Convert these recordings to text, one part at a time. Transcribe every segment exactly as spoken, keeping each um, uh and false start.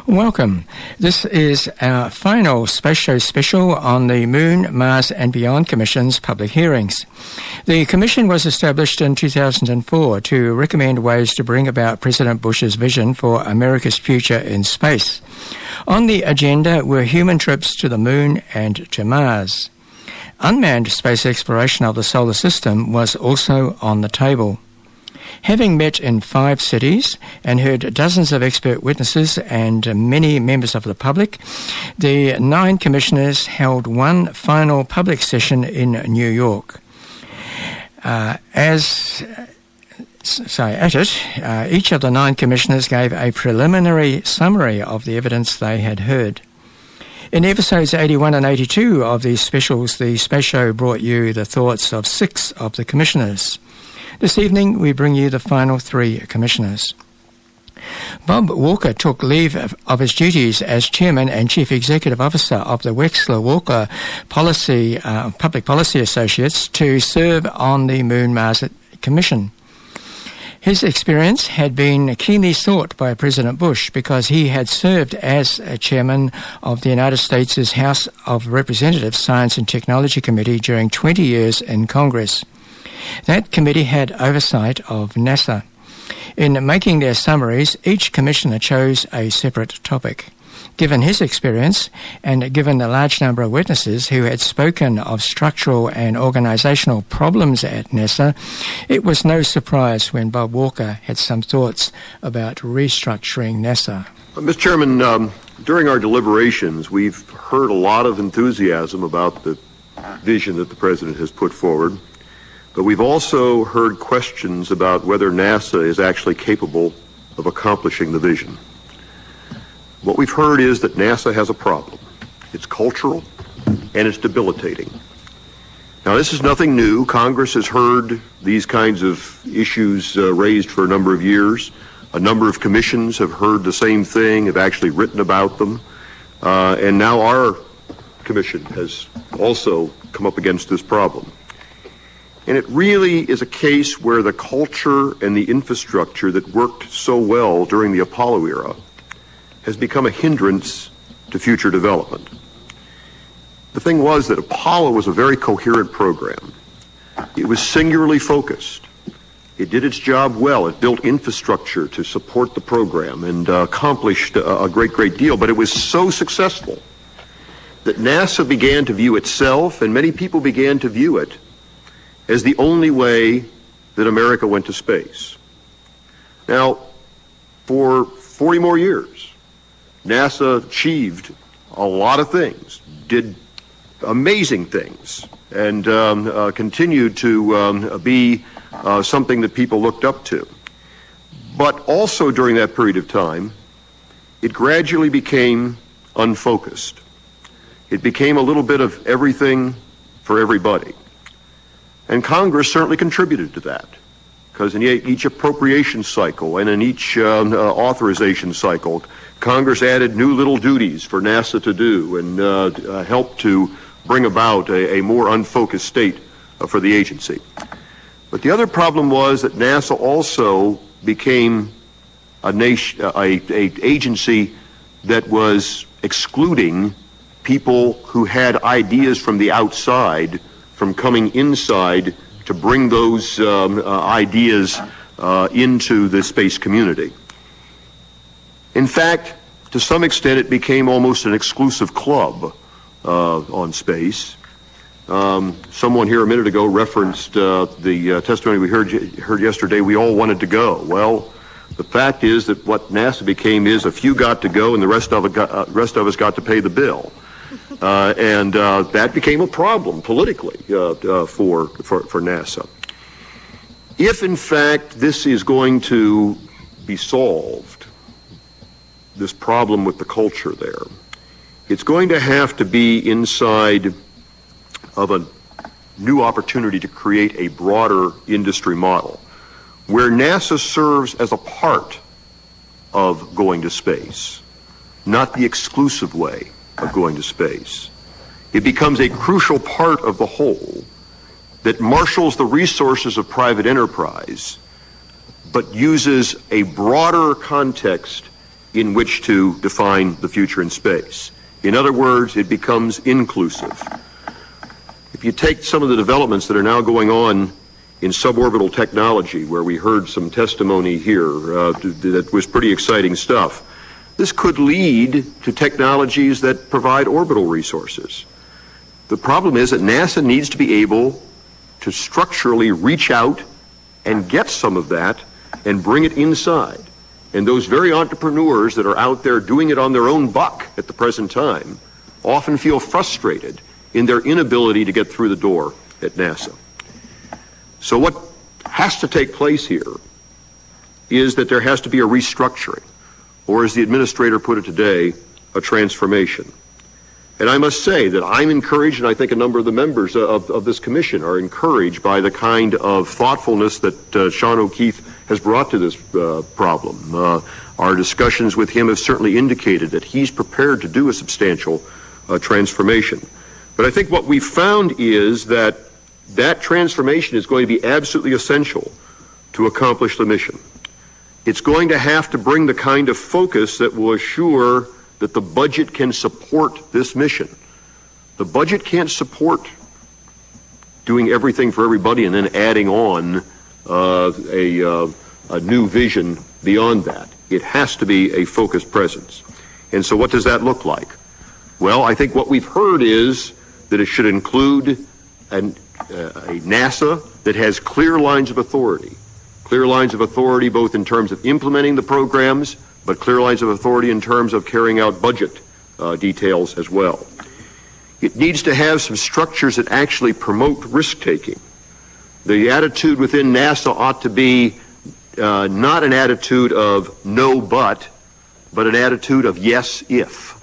Welcome. This is our final Space Show special on the Moon, Mars and Beyond Commission's public hearings. The Commission was established in two thousand four to recommend ways to bring about President Bush's vision for America's future in space. On the agenda were human trips to the Moon and to Mars. Unmanned space exploration of the solar system was also on the table. Having met in five cities and heard dozens of expert witnesses and many members of the public, the nine commissioners held one final public session in New York. Uh, as so at it, uh, each of the nine commissioners gave a preliminary summary of the evidence they had heard. In episodes eighty-one and eighty-two of these specials, the Space Show brought you the thoughts of six of the commissioners. This evening, we bring you the final three commissioners. Bob Walker took leave of, of his duties as Chairman and Chief Executive Officer of the Wexler Walker Policy, uh, Public Policy Associates to serve on the Moon Mars Commission. His experience had been keenly sought by President Bush because he had served as a chairman of the United States' House of Representatives Science and Technology Committee during twenty years in Congress. That committee had oversight of NASA. In making their summaries, each commissioner chose a separate topic. Given his experience, and given the large number of witnesses who had spoken of structural and organisational problems at NASA, it was no surprise when Bob Walker had some thoughts about restructuring NASA. Uh, Mister Chairman, um, during our deliberations, we've heard a lot of enthusiasm about the vision that the President has put forward. But we've also heard questions about whether NASA is actually capable of accomplishing the vision. What we've heard is that NASA has a problem. It's cultural and it's debilitating. Now, this is nothing new. Congress has heard these kinds of issues uh, raised for a number of years. A number of commissions have heard the same thing, have actually written about them. Uh, and now our commission has also come up against this problem. And it really is a case where the culture and the infrastructure that worked so well during the Apollo era has become a hindrance to future development. The thing was that Apollo was a very coherent program. It was singularly focused. It did its job well. It built infrastructure to support the program and uh, accomplished a, a great, great deal. But it was so successful that NASA began to view itself, and many people began to view it, as the only way that America went to space. Now, for forty more years, NASA achieved a lot of things, did amazing things, and um, uh, continued to um, be uh, something that people looked up to. But also during that period of time, it gradually became unfocused. It became a little bit of everything for everybody. And Congress certainly contributed to that, because in each appropriation cycle and in each um, uh, authorization cycle, Congress added new little duties for NASA to do and uh, uh, helped to bring about a, a more unfocused state uh, for the agency. But the other problem was that NASA also became a, nation, a, a agency that was excluding people who had ideas from the outside from coming inside to bring those um, uh, ideas uh, into the space community. In fact, to some extent, it became almost an exclusive club uh, on space. Um, someone here a minute ago referenced uh, the uh, testimony we heard heard yesterday. We all wanted to go. Well, the fact is that what NASA became is a few got to go, and the rest of it got, uh, rest of us got to pay the bill. Uh, and uh, that became a problem politically uh, uh, for, for, for NASA. If, in fact, this is going to be solved, this problem with the culture there, it's going to have to be inside of a new opportunity to create a broader industry model where NASA serves as a part of going to space, not the exclusive way of going to space. It becomes a crucial part of the whole that marshals the resources of private enterprise, but uses a broader context in which to define the future in space. In other words, it becomes inclusive. If you take some of the developments that are now going on in suborbital technology, where we heard some testimony here uh, that was pretty exciting stuff, this could lead to technologies that provide orbital resources. The problem is that NASA needs to be able to structurally reach out and get some of that and bring it inside. And those very entrepreneurs that are out there doing it on their own buck at the present time often feel frustrated in their inability to get through the door at NASA. So what has to take place here is that there has to be a restructuring, or as the administrator put it today, a transformation. And I must say that I'm encouraged, and I think a number of the members of, of this commission are encouraged by the kind of thoughtfulness that uh, Sean O'Keefe has brought to this uh, problem. Uh, our discussions with him have certainly indicated that he's prepared to do a substantial uh, transformation. But I think what we've found is that that transformation is going to be absolutely essential to accomplish the mission. It's going to have to bring the kind of focus that will assure that the budget can support this mission. The budget can't support doing everything for everybody and then adding on uh, a, uh, a new vision beyond that. It has to be a focused presence. And so what does that look like? Well, I think what we've heard is that it should include an, uh, a NASA that has clear lines of authority. Clear lines of authority both in terms of implementing the programs, but clear lines of authority in terms of carrying out budget uh, details as well. It needs to have some structures that actually promote risk-taking. The attitude within NASA ought to be uh, not an attitude of no but, but an attitude of yes if,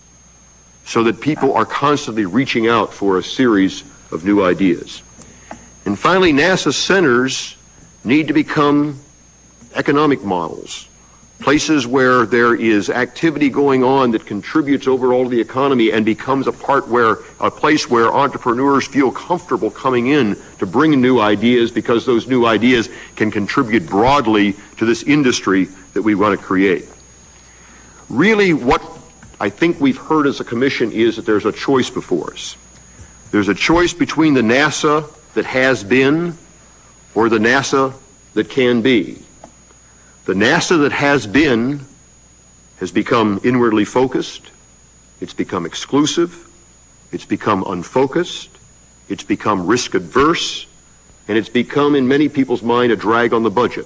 so that people are constantly reaching out for a series of new ideas. And finally, NASA centers need to become economic models, places where there is activity going on that contributes overall to the economy and becomes a part where, a place where entrepreneurs feel comfortable coming in to bring new ideas because those new ideas can contribute broadly to this industry that we want to create. Really, what I think we've heard as a commission is that there's a choice before us. There's a choice between the NASA that has been or the NASA that can be. The NASA that has been has become inwardly focused, it's become exclusive, it's become unfocused, it's become risk adverse, and it's become, in many people's mind, a drag on the budget.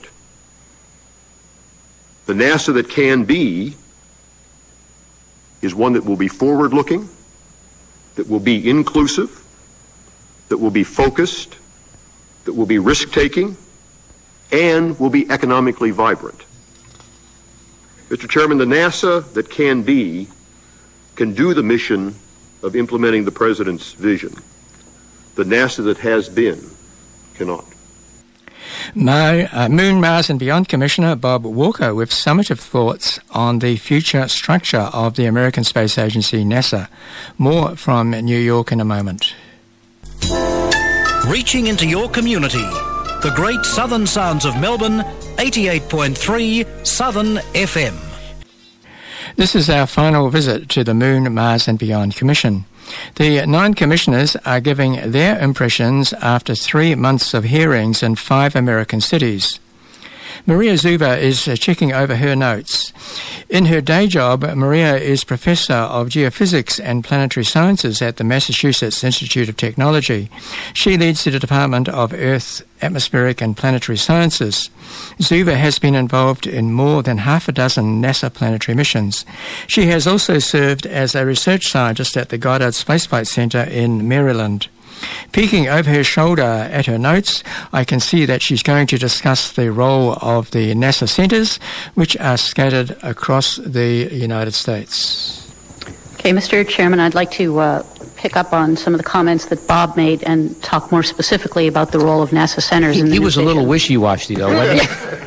The NASA that can be is one that will be forward-looking, that will be inclusive, that will be focused, that will be risk-taking, and will be economically vibrant. Mister Chairman, the NASA that can be can do the mission of implementing the President's vision. The NASA that has been cannot. Mo, uh, Moon, Mars and Beyond Commissioner Bob Walker with summative thoughts on the future structure of the American Space Agency, NASA. More from New York in a moment. Reaching into your community. The great southern sounds of Melbourne, eighty-eight point three Southern F M. This is our final visit to the Moon, Mars and Beyond Commission. The nine commissioners are giving their impressions after three months of hearings in five American cities. Maria Zuba is checking over her notes. In her day job, Maria is Professor of Geophysics and Planetary Sciences at the Massachusetts Institute of Technology. She leads the Department of Earth, Atmospheric and Planetary Sciences. Zuba has been involved in more than half a dozen NASA planetary missions. She has also served as a research scientist at the Goddard Space Flight Center in Maryland. Peeking over her shoulder at her notes, I can see that she's going to discuss the role of the NASA centers, which are scattered across the United States. Okay, Mister Chairman, I'd like to uh, pick up on some of the comments that Bob made and talk more specifically about the role of NASA centers. He, in the he was vision. a little wishy-washy, though, wasn't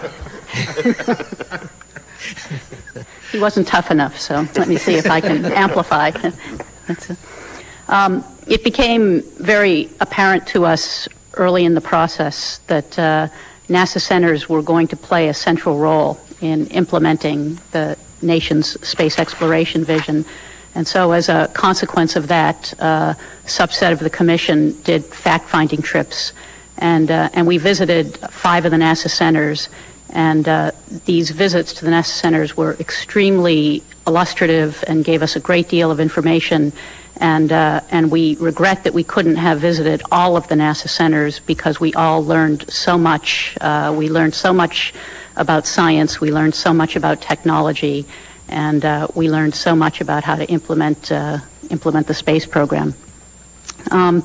he? He wasn't tough enough, so let me see if I can amplify. That's a, um, it became very apparent to us early in the process that uh, NASA centers were going to play a central role in implementing the nation's space exploration vision. And so as a consequence of that, uh, a subset of the commission did fact-finding trips. And, uh, and we visited five of the NASA centers. And uh, these visits to the NASA centers were extremely illustrative and gave us a great deal of information. And, uh, and we regret that we couldn't have visited all of the NASA centers because we all learned so much. Uh, we learned so much about science. We learned so much about technology. And uh, we learned so much about how to implement uh, implement the space program. Um,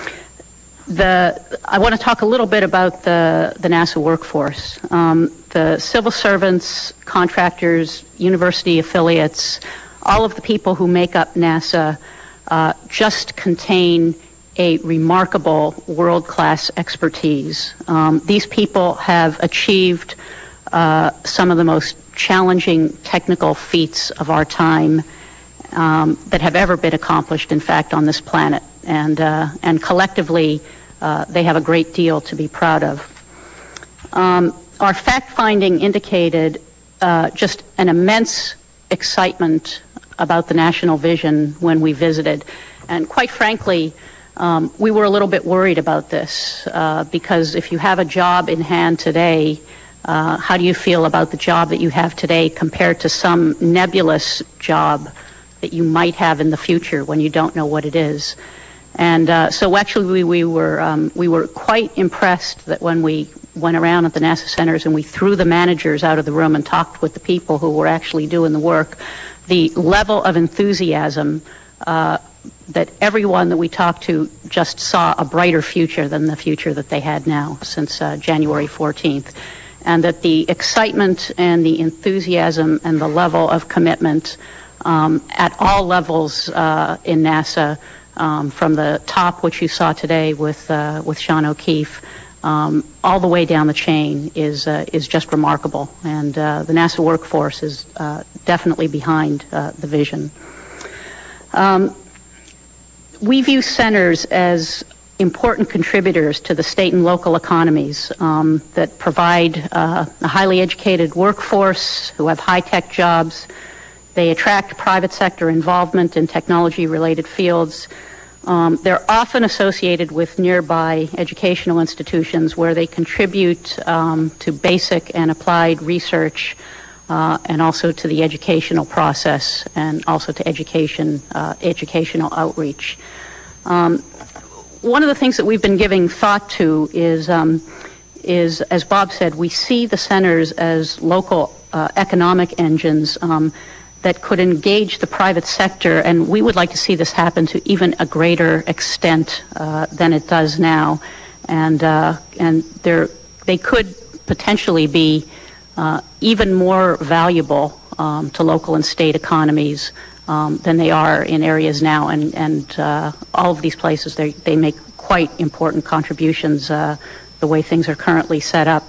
the I want to talk a little bit about the the NASA workforce. Um, the civil servants, contractors, university affiliates, all of the people who make up NASA uh, just contain a remarkable world-class expertise. Um, these people have achieved uh, some of the most challenging technical feats of our time um, that have ever been accomplished, in fact, on this planet. And, uh, and collectively, uh, they have a great deal to be proud of. Um, our fact-finding indicated uh, just an immense excitement about the national vision when we visited. And quite frankly, um, we were a little bit worried about this uh, because if you have a job in hand today, Uh, how do you feel about the job that you have today compared to some nebulous job that you might have in the future when you don't know what it is? And uh, so actually we, we were um, we were quite impressed that when we went around at the NASA centers and we threw the managers out of the room and talked with the people who were actually doing the work, the level of enthusiasm uh, that everyone that we talked to just saw a brighter future than the future that they had now since uh, January fourteenth. And that the excitement and the enthusiasm and the level of commitment um, at all levels uh, in NASA, um, from the top, which you saw today with uh, with Sean O'Keefe, um, all the way down the chain is uh, is just remarkable. And uh, the NASA workforce is uh, definitely behind uh, the vision. Um, we view centers as important contributors to the state and local economies um, that provide uh, a highly educated workforce who have high-tech jobs. They attract private sector involvement in technology-related fields. Um, they're often associated with nearby educational institutions where they contribute um, to basic and applied research uh, and also to the educational process and also to education, uh, educational outreach. Um, One of the things that we've been giving thought to is, um, is as Bob said, we see the centers as local uh, economic engines um, that could engage the private sector, and we would like to see this happen to even a greater extent uh, than it does now. And uh, and there, they could potentially be uh, even more valuable um, to local and state economies Um, than they are in areas now, and, and uh, all of these places, they, they make quite important contributions uh, the way things are currently set up.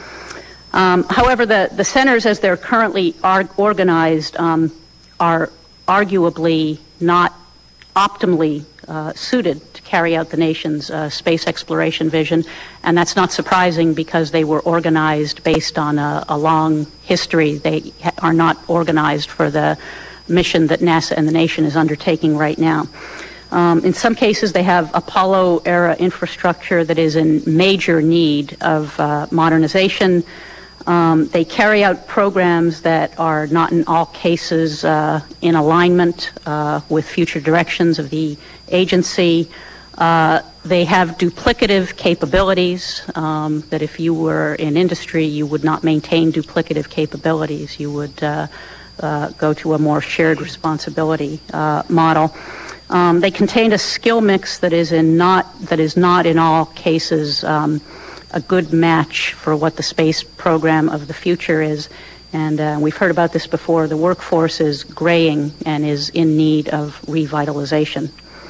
Um, however, the, the centers as they're currently are organized um, are arguably not optimally uh, suited to carry out the nation's uh, space exploration vision, and that's not surprising because they were organized based on a, a long history. They ha- are not organized for the mission that NASA and the nation is undertaking right now. Um, in some cases, they have Apollo-era infrastructure that is in major need of uh, modernization. Um, they carry out programs that are not in all cases uh, in alignment uh, with future directions of the agency. Uh, they have duplicative capabilities um, that if you were in industry, you would not maintain duplicative capabilities. You would uh, Uh, go to a more shared responsibility uh, model. Um, they contain a skill mix that is in not that is not in all cases um, a good match for what the space program of the future is. And uh, we've heard about this before. The workforce is graying and is in need of revitalization.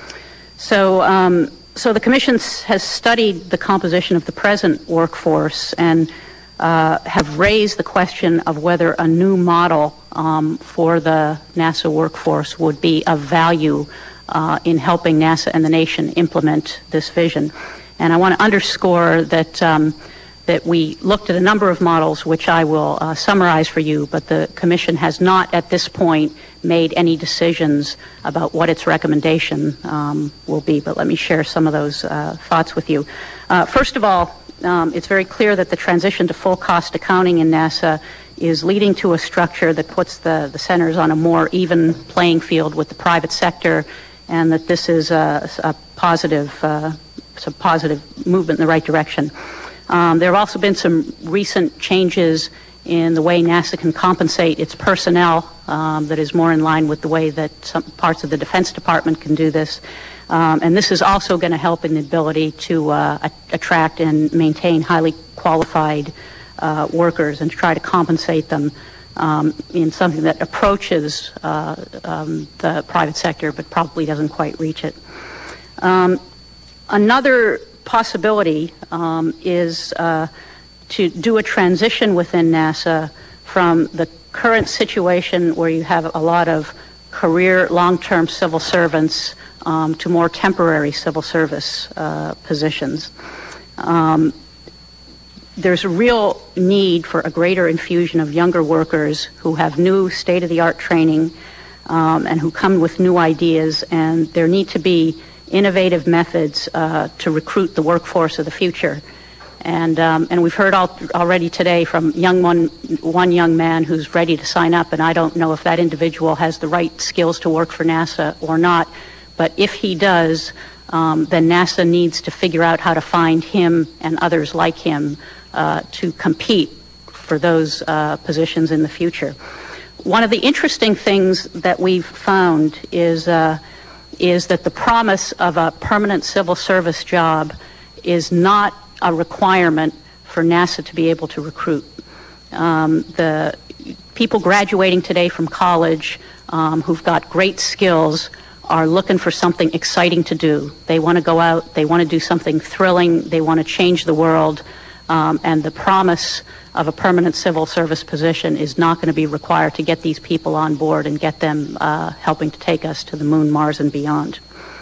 So, um, so the Commission has studied the composition of the present workforce and uh, have raised the question of whether a new model Um, for the NASA workforce would be of value uh, in helping NASA and the nation implement this vision. And I want to underscore that um, that we looked at a number of models, which I will uh, summarize for you, but the Commission has not at this point made any decisions about what its recommendation um, will be. But let me share some of those uh, thoughts with you. Uh, first of all, um, it's very clear that the transition to full cost accounting in NASA is leading to a structure that puts the, the centers on a more even playing field with the private sector, and that this is a, a positive, uh, it's a positive movement in the right direction. Um, there have also been some recent changes in the way NASA can compensate its personnel um, that is more in line with the way that some parts of the Defense Department can do this. Um, and this is also going to help in the ability to uh, attract and maintain highly qualified uh, workers and to try to compensate them um, in something that approaches uh, um, the private sector but probably doesn't quite reach it. Um, another possibility um, is uh, to do a transition within NASA from the current situation where you have a lot of career long-term civil servants um, to more temporary civil service uh, positions. Um, there's a real need for a greater infusion of younger workers who have new state-of-the-art training um, and who come with new ideas, and there need to be innovative methods uh, to recruit the workforce of the future. And, um, and we've heard all, already today from young one, one young man who's ready to sign up, and I don't know if that individual has the right skills to work for NASA or not, but if he does, um, then NASA needs to figure out how to find him and others like him uh, to compete for those uh, positions in the future. One of the interesting things that we've found is uh, is that the promise of a permanent civil service job is not a requirement for NASA to be able to recruit. Um, the people graduating today from college um, who've got great skills are looking for something exciting to do. They want to go out, they want to do something thrilling, they want to change the world, um, and the promise of a permanent civil service position is not going to be required to get these people on board and get them uh, helping to take us to the moon, Mars, and beyond.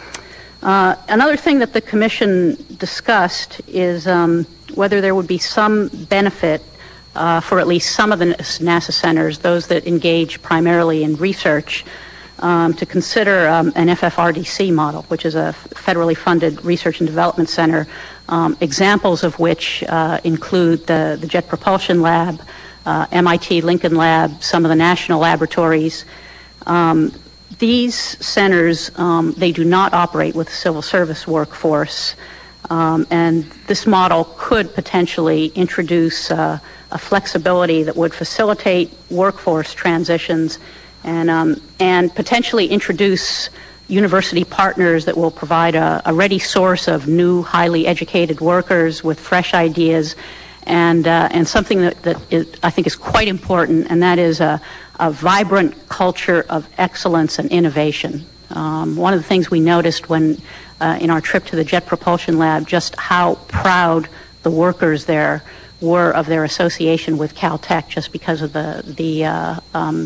Uh, another thing that the Commission discussed is um, whether there would be some benefit uh, for at least some of the NASA centers, those that engage primarily in research, um, to consider um, an F F R D C model, which is a federally funded research and development center, um, examples of which uh, include the, the Jet Propulsion Lab, uh, M I T Lincoln Lab, some of the national laboratories. Um, These centers, um, they do not operate with a civil service workforce, um, and this model could potentially introduce uh, a flexibility that would facilitate workforce transitions and, um, and potentially introduce university partners that will provide a, a ready source of new, highly educated workers with fresh ideas, and, uh, and something that, that is, I think is quite important, and that is a a vibrant culture of excellence and innovation. Um, one of the things we noticed when uh, in our trip to the Jet Propulsion Lab, just how proud the workers there were of their association with Caltech, just because of the the uh, um,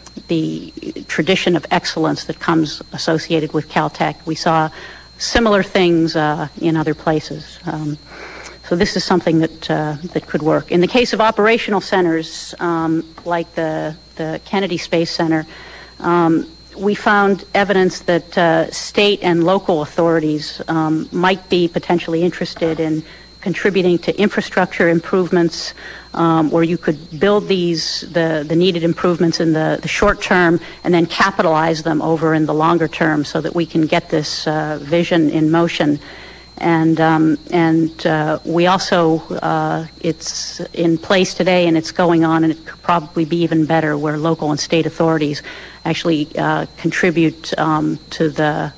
the tradition of excellence that comes associated with Caltech. We saw similar things uh, in other places. Um, So this is something that uh, that could work. In the case of operational centers, um, like the, the Kennedy Space Center, um, we found evidence that uh, state and local authorities um, might be potentially interested in contributing to infrastructure improvements, um, where you could build these, the, the needed improvements in the, the short term and then capitalize them over in the longer term so that we can get this uh, vision in motion. And um, and uh, we also, uh, it's in place today and it's going on, and it could probably be even better where local and state authorities actually uh, contribute um, to the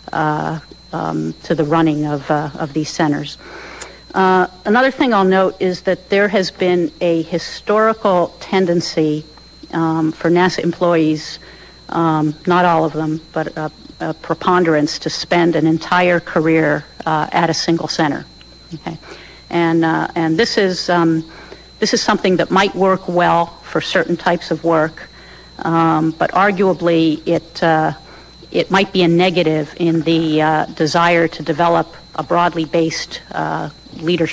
uh, um, to the running of uh, of these centers. Uh, another thing I'll note is that there has been a historical tendency um, for NASA employees, um, not all of them, but uh, a preponderance, to spend an entire career uh, at a single center. Okay, and uh, and this is um, this is something that might work well for certain types of work, um, but arguably it uh, it might be a negative in the uh, desire to develop a broadly based uh, leadership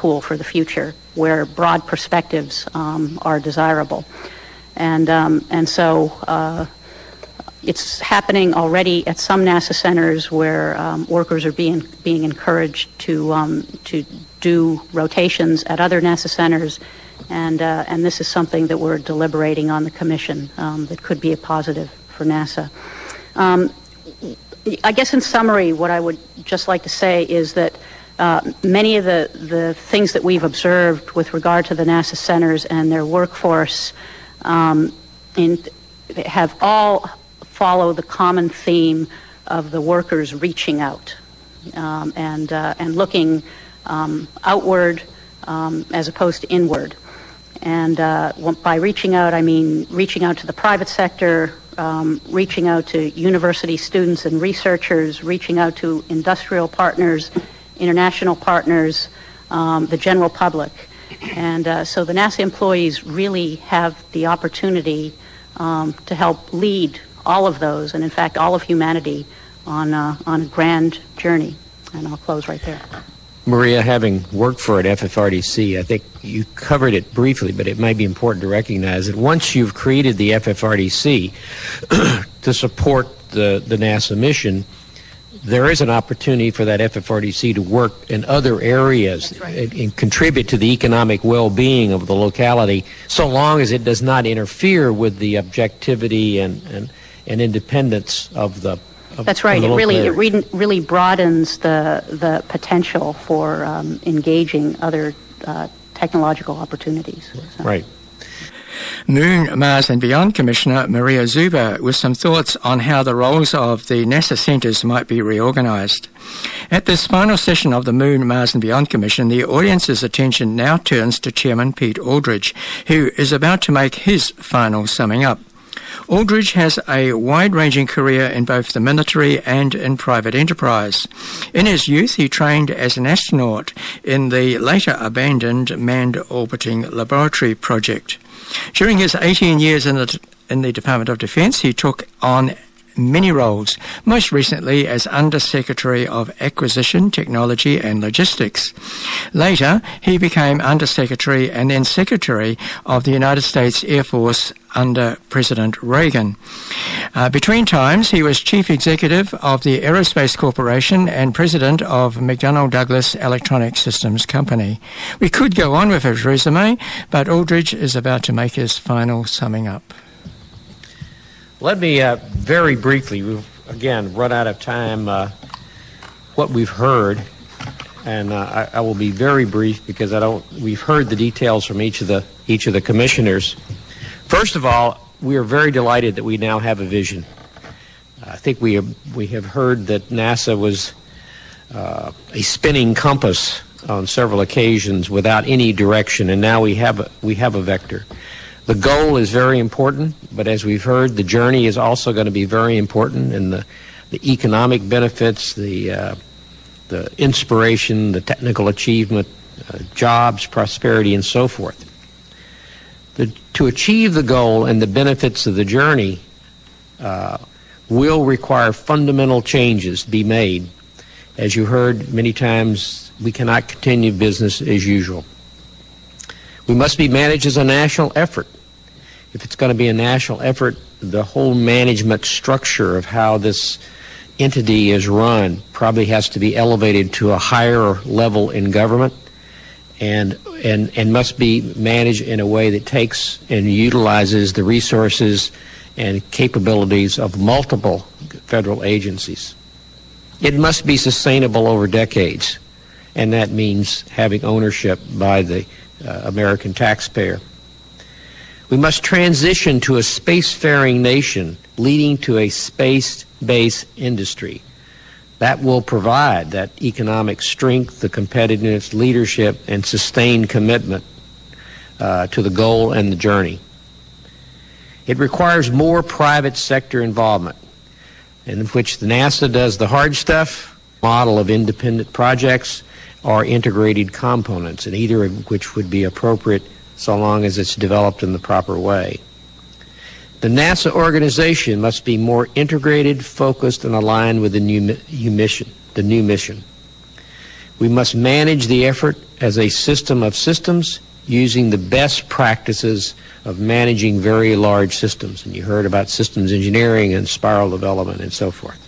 pool for the future, where broad perspectives um, are desirable. And, um, and so uh, it's happening already at some NASA centers where um, workers are being, being encouraged to, um, to do rotations at other NASA centers. And, uh, and this is something that we're deliberating on the Commission um, that could be a positive for NASA. Um, I guess in summary, what I would just like to say is that uh, many of the, the things that we've observed with regard to the NASA centers and their workforce um, in, have all follow the common theme of the workers reaching out um, and, uh, and looking um, outward um, as opposed to inward. And uh, by reaching out, I mean reaching out to the private sector, um, reaching out to university students and researchers, reaching out to industrial partners, international partners, um, the general public. And uh, so the NASA employees really have the opportunity um, to help lead all of those, and in fact all of humanity, on, uh, on a grand journey. And I'll close right there. Maria, having worked for at F F R D C, I think you covered it briefly, but it might be important to recognize that once you've created the F F R D C to support the, the NASA mission, there is an opportunity for that F F R D C to work in other areas right. and, and contribute to the economic well-being of the locality, so long as it does not interfere with the objectivity and, and, and independence of the Of, That's right. It really it re really broadens the the potential for um, engaging other uh, technological opportunities. So. Right. Moon, Mars and Beyond Commissioner Maria Zuber with some thoughts on how the roles of the NASA centres might be reorganised. At this final session of the Moon, Mars and Beyond Commission, the audience's attention now turns to Chairman Pete Aldridge, who is about to make his final summing up. Aldridge has a wide-ranging career in both the military and in private enterprise. In his youth, he trained as an astronaut in the later abandoned Manned Orbiting Laboratory project. During his eighteen years in the, in the Department of Defense, he took on many roles, most recently as Under-Secretary of Acquisition, Technology and Logistics. Later, he became Under-Secretary and then Secretary of the United States Air Force under President Reagan. Uh, between times, he was Chief Executive of the Aerospace Corporation and President of McDonnell Douglas Electronic Systems Company. We could go on with his resume, but Aldridge is about to make his final summing up. Let me uh, very briefly, we've again run out of time, uh, what we've heard, and uh, I, I will be very brief because I don't. We've heard the details from each of the each of the commissioners. First of all, we are very delighted that we now have a vision. I think we have, we have heard that NASA was uh, a spinning compass on several occasions without any direction, and now we have a, we have a vector. The goal is very important, but as we've heard, the journey is also going to be very important, and the, the economic benefits, the, uh, the inspiration, the technical achievement, uh, jobs, prosperity, and so forth. The, to achieve the goal and the benefits of the journey uh, will require fundamental changes to be made. As you heard many times, we cannot continue business as usual. We must be managed as a national effort. If it's going to be a national effort, the whole management structure of how this entity is run probably has to be elevated to a higher level in government and, and, and must be managed in a way that takes and utilizes the resources and capabilities of multiple federal agencies. It must be sustainable over decades, and that means having ownership by the Uh, American taxpayer. We must transition to a spacefaring nation, leading to a space-based industry. That will provide that economic strength, the competitiveness, leadership, and sustained commitment uh, to the goal and the journey. It requires more private sector involvement, in which the NASA does the hard stuff, model of independent projects, or integrated components, and either of which would be appropriate so long as it's developed in the proper way. The NASA organization must be more integrated, focused, and aligned with the new mission. The new mission. We must manage the effort as a system of systems using the best practices of managing very large systems. And you heard about systems engineering and spiral development and so forth.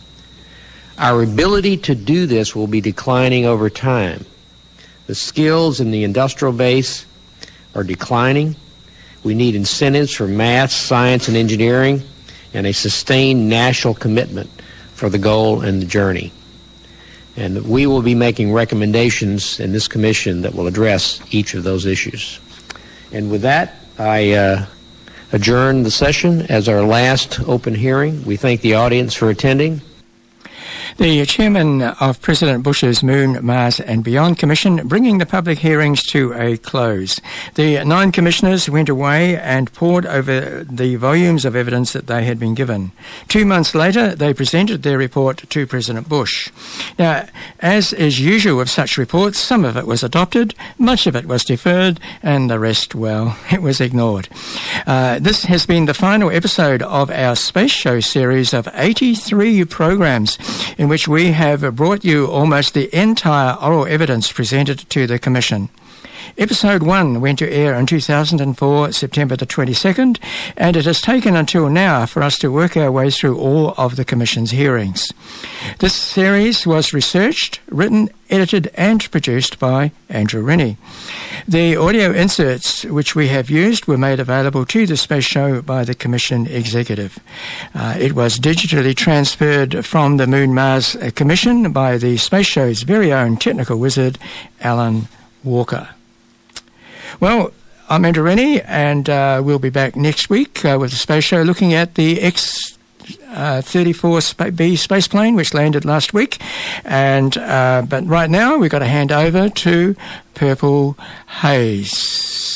Our ability to do this will be declining over time. The skills in the industrial base are declining. We need incentives for math, science, and engineering, and a sustained national commitment for the goal and the journey. And we will be making recommendations in this commission that will address each of those issues. And with that, I uh, adjourn the session as our last open hearing. We thank the audience for attending. The chairman of President Bush's Moon, Mars and Beyond Commission, bringing the public hearings to a close. The nine commissioners went away and pored over the volumes of evidence that they had been given. Two months later, they presented their report to President Bush. Now, as is usual with such reports, some of it was adopted, much of it was deferred, and the rest, well, it was ignored. Uh, this has been the final episode of our Space Show series of eighty-three programs, in which we have brought you almost the entire oral evidence presented to the Commission. Episode one went to air in two thousand four, September the twenty-second, and it has taken until now for us to work our way through all of the Commission's hearings. This series was researched, written, edited and produced by Andrew Rennie. The audio inserts which we have used were made available to the Space Show by the Commission Executive. Uh, it was digitally transferred from the Moon Mars Commission by the Space Show's very own technical wizard, Alan Walker. Well, I'm Andrew Rennie, and uh, we'll be back next week uh, with the Space Show looking at the X thirty-four B space plane, which landed last week. And uh, but right now, we've got to hand over to Purple Haze.